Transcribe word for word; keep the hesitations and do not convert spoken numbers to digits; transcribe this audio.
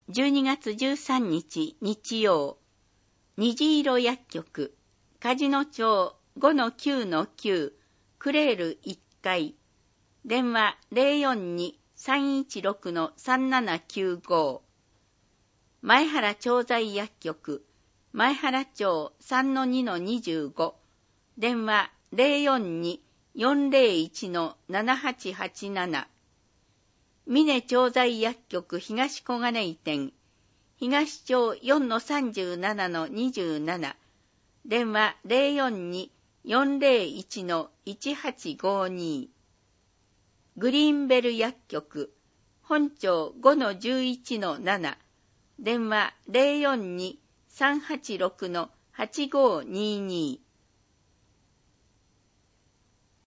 じゅうにがつじゅうさんにち日曜、虹色薬局、梶野町 ごのきゅうのきゅう、クレールいっかい、電話 ゼロよんに さんいちろく さんななきゅうご。前原調剤薬局、前原町 さんのにのにじゅうご、電話 ゼロよんに よんゼロいち ななはちはちなな。峰調剤薬局東小金井店、東町 よんのさんじゅうななのにじゅうなな、電話 ゼロよんに よんゼロいち いちはちごに。グリーンベル薬局、本町 ごのじゅういちのなな、電話 ゼロよんに さんはちろく はちごにに。